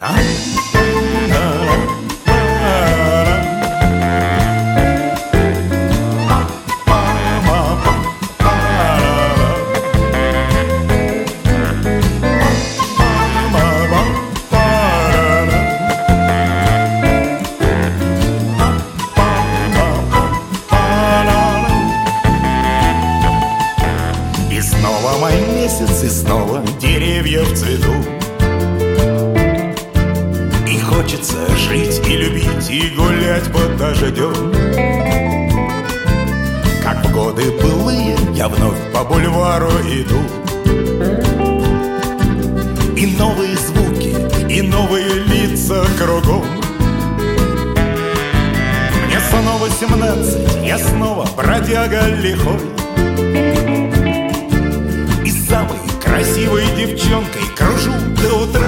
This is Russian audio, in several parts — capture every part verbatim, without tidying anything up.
И снова май месяц, и снова деревья в цвету. И хочется жить и любить, и гулять под дождем. Как в годы былые я вновь по бульвару иду. И новые звуки, и новые лица кругом. Мне снова семнадцать, я снова бродяга лихой. И самой красивой девчонкой кружу до утра.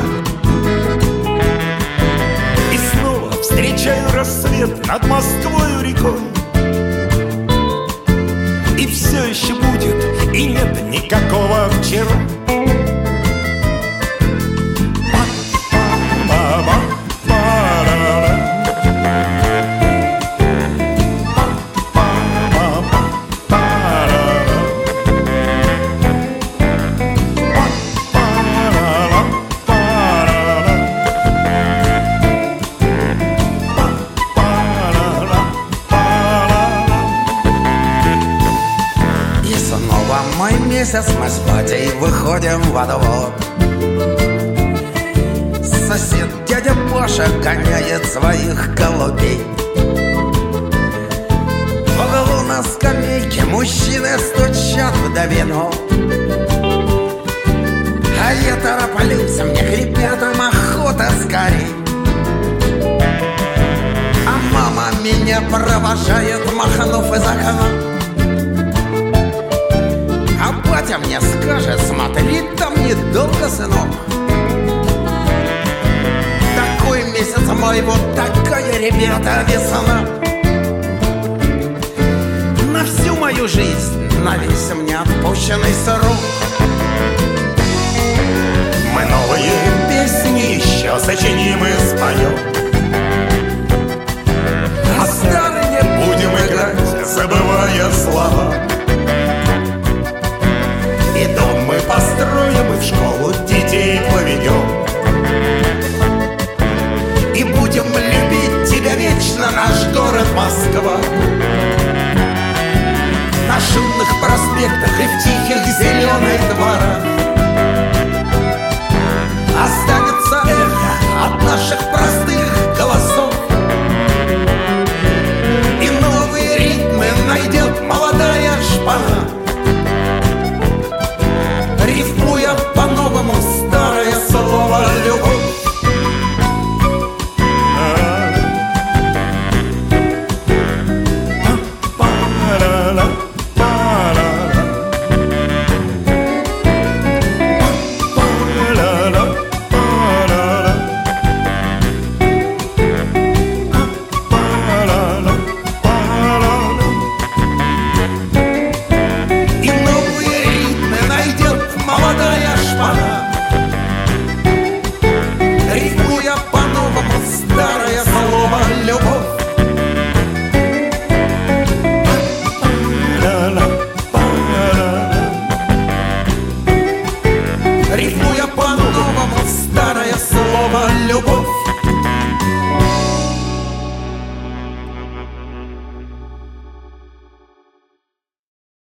И снова встречаю рассвет над Москвою рекой. И все еще будет, и нет никакого вчера. Май месяц, мы с батей выходим во двор. Сосед дядя Паша гоняет своих голубей. В углу на скамейке мужчины стучат в домино. А я тороплюсь, мне к ребятам охота скорей. А мама меня провожает, махнув из окна. А батя мне скажет: смотри, там недолго, сынок. Такой месяц мой, вот такая, ребята, весна. На всю мою жизнь, на весь мне отпущенный срок. Мы новые песни еще сочиним и споем. А старые будем играть, забывая слова. И дом мы построим, и в школу детей поведем. И будем любить тебя вечно, наш город Москва. На шумных проспектах и в тихих зеленых дворах останется эхо от наших простых голосов. И новые ритмы найдет молодая шпана, рифмуя по-новому старое слово «любовь». Рифмуя по-новому старое слово «любовь».